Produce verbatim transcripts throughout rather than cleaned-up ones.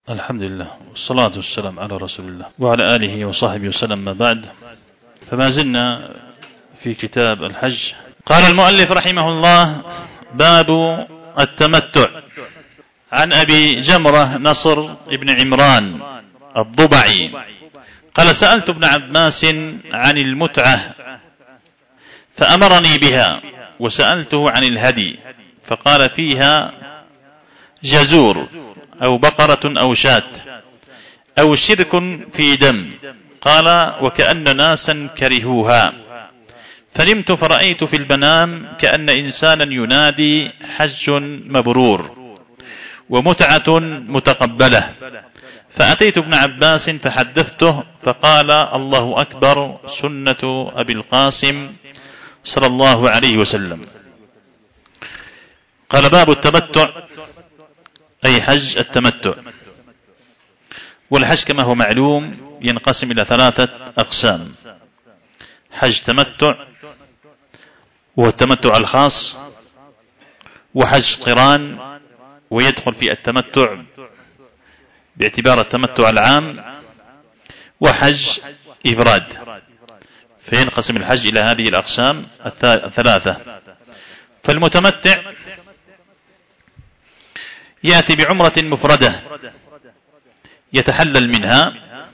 الحمد لله والصلاة والسلام على رسول الله وعلى آله وصحبه وسلم. ما بعد، فما زلنا في كتاب الحج. قال المؤلف رحمه الله: باب التمتع. عن أبي جمرة نصر بن عمران الضبعي قال: سألت ابن عباس عن المتعة فأمرني بها، وسألته عن الهدي فقال: فيها جزور أو بقرة أو شاة أو شرك في دم. قال: وكأن ناسا كرهوها، فنمت فرأيت في المنام كأن إنسانا ينادي: حج مبرور ومتعة متقبلة. فأتيت ابن عباس فحدثته فقال: الله أكبر، سنة أبي القاسم صلى الله عليه وسلم. قال: باب التمتع، أي حج التمتع. والحج كما هو معلوم ينقسم إلى ثلاثة أقسام: حج تمتع، وهو التمتع الخاص، وحج قران، ويدخل في التمتع باعتبار التمتع العام، وحج إفراد. فينقسم الحج إلى هذه الأقسام الثلاثة. فالمتمتع يأتي بعمرة مفردة يتحلل منها،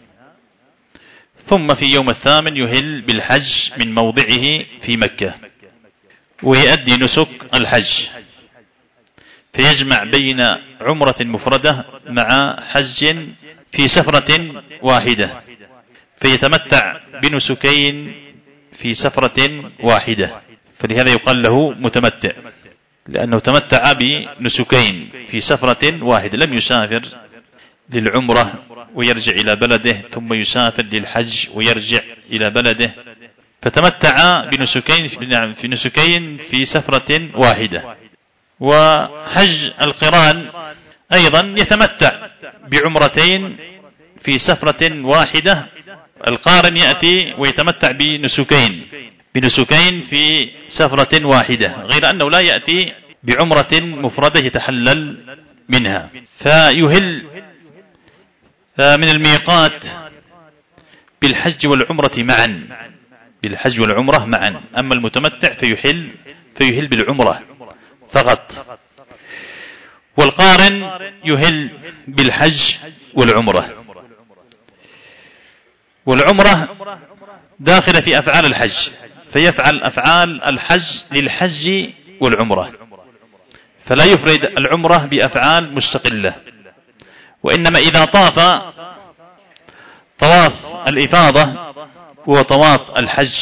ثم في يوم الثامن يهل بالحج من موضعه في مكة، ويؤدي نسك الحج، فيجمع بين عمرة مفردة مع حج في سفرة واحدة، فيتمتع بنسكين في سفرة واحدة، فلهذا يقال له متمتع، لأنه تمتع بنسكين في سفرة واحدة، لم يسافر للعمرة ويرجع إلى بلده ثم يسافر للحج ويرجع إلى بلده، فتمتع بنسكين في نسكين في سفرة واحدة. وحج القران أيضا يتمتع بعمرتين في سفرة واحدة. القارن يأتي ويتمتع بنسكين بنسكين في سفرة واحدة، غير أنه لا يأتي بعمرة مفردة يتحلل منها، فيهل من الميقات بالحج والعمرة معا بالحج والعمرة معا. أما المتمتع فيحل فيهل بالعمرة فقط، والقارن يهل بالحج والعمرة. والعمرة داخلة في أفعال الحج، فيفعل أفعال الحج للحج والعمرة، فلا يفرد العمرة بأفعال مستقلة، وإنما إذا طاف طواف الإفاضة هو طواف الحج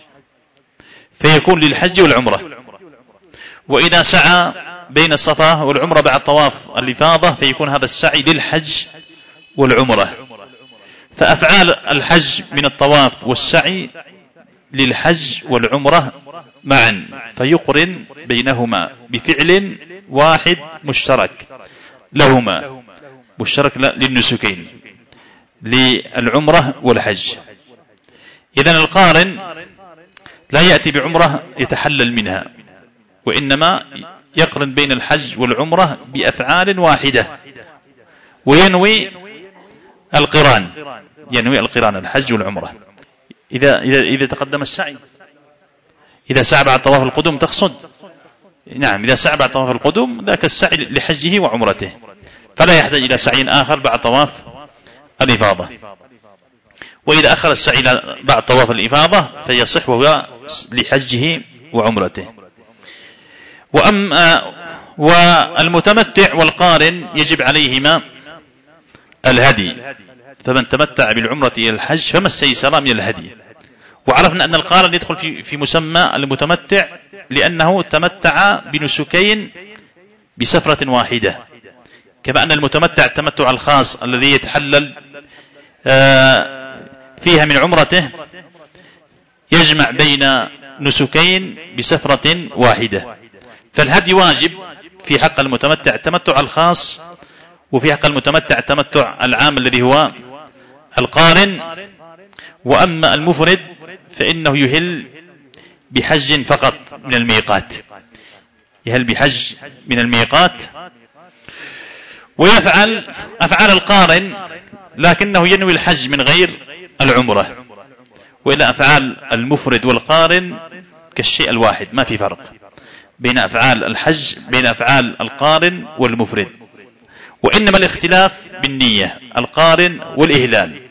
فيكون للحج والعمرة، وإذا سعى بين الصفا والعمرة بعد طواف الإفاضة فيكون هذا السعي للحج والعمرة. فأفعال الحج من الطواف والسعي للحج والعمرة معا، فيقرن بينهما بفعل واحد مشترك لهما، مشترك للنسكين للعمرة والحج. إذن القارن لا يأتي بعمرة يتحلل منها، وإنما يقرن بين الحج والعمرة بأفعال واحدة، وينوي القران ينوي القران الحج والعمرة. إذا إذا إذا تقدم السعي، إذا سعى بعد طواف القدوم تقصد، نعم، إذا سعى بعد طواف القدوم ذاك السعي لحجه وعمرته، فلا يحتاج إلى سعي آخر بعد طواف الإفاضة. وإذا أخر السعي بعد طواف الإفاضة فيصح وهو لحجه وعمرته. وأما والمتمتع والقارن يجب عليهما الهدي، فمن تمتع بالعمرة إلى الحج فما استيسر من الهدي. وعرفنا أن القارن يدخل في في مسمى المتمتع لأنه تمتع بنسكين بسفرة واحدة، كما أن المتمتع التمتع الخاص الذي يتحلل فيها من عمرته يجمع بين نسكين بسفرة واحدة. فالهدي واجب في حق المتمتع التمتع الخاص، وفي حق المتمتع التمتع العام الذي هو القارن. وأما المفرد فإنه يهل بحج فقط من الميقات، يهل بحج من الميقات. ويفعل أفعال القارن لكنه ينوي الحج من غير العمرة، وإلا أفعال المفرد والقارن كالشيء الواحد، ما في فرق بين أفعال الحج بين أفعال القارن والمفرد، وإنما الاختلاف بالنية، القارن والإهلال،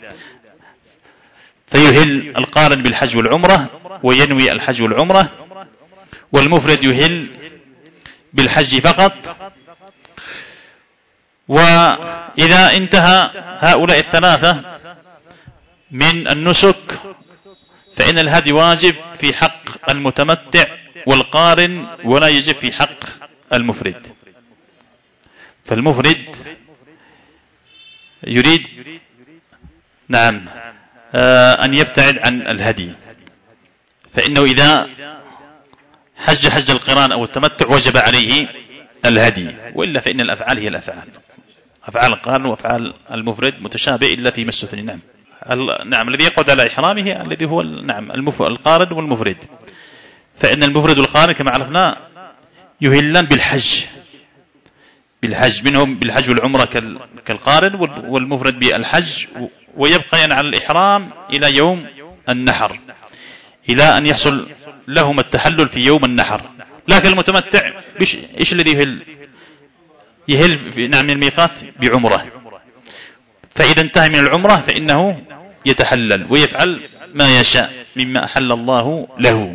فيهل القارن بالحج والعمرة وينوي الحج والعمرة، والمفرد يهل بالحج فقط. وإذا انتهى هؤلاء الثلاثة من النسك فإن الهدي واجب في حق المتمتع والقارن ولا يجب في حق المفرد. فالمفرد يريد نعم أن يبتعد عن الهدي، فإنه إذا حج حج القران أو التمتع وجب عليه الهدي، وإلا فإن الأفعال هي الأفعال، أفعال القارن وأفعال المفرد متشابه إلا في مستثنى. نعم نعم الذي يقعد على إحرامه الذي هو نعم القارن والمفرد، فإن المفرد والقارن كما عرفنا يهلان بالحج بالحج منهم بالحج والعمرة كالقارن، والمفرد بالحج، ويبقى على الإحرام إلى يوم النحر إلى أن يحصل لهم التحلل في يوم النحر. لكن المتمتع إيش الذي يهل؟ يهل نعم من الميقات بعمرة، فإذا انتهى من العمرة فإنه يتحلل ويفعل ما يشاء مما أحل الله له.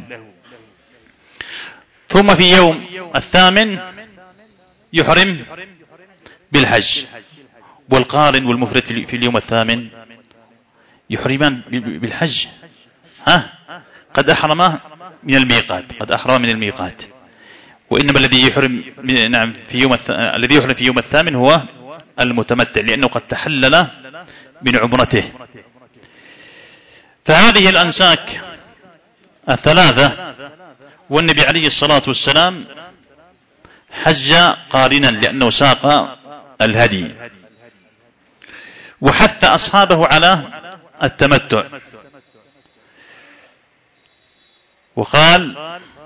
ثم في يوم الثامن يحرم بالحج، والقارن والمفرد في اليوم الثامن يحرمان بالحج، ها قد أحرم من الميقات قد أحرم من الميقات وإنما الذي يحرم نعم في يوم الث... الذي يحرم في يوم الثامن هو المتمتع، لأنه قد تحلل من عمرته. فهذه الأنساك الثلاثة، والنبي عليه الصلاة والسلام حج قارنا لأنه ساق الهدي، وحث أصحابه على التمتع، وقال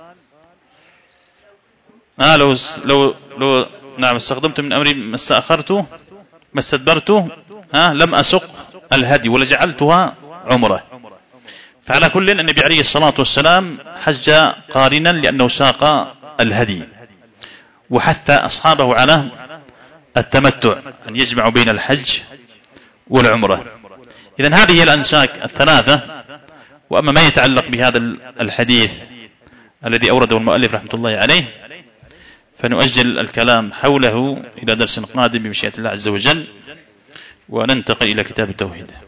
آه لو لو لو نعم استخدمت من أمري ما استأخرته ما استدبرته آه لم أسق الهدي ولجعلتها عمرة. فعلى كل النبي عليه الصلاة والسلام حج قارنا لأنه ساق الهدي، وحث أصحابه على التمتع أن يجمعوا بين الحج والعمرة. إذن هذه الأنساك الثلاثة. وأما ما يتعلق بهذا الحديث الذي أورده المؤلف رحمة الله عليه فنؤجل الكلام حوله إلى درس قادم بمشيئة الله عز وجل، وننتقل إلى كتاب التوحيد.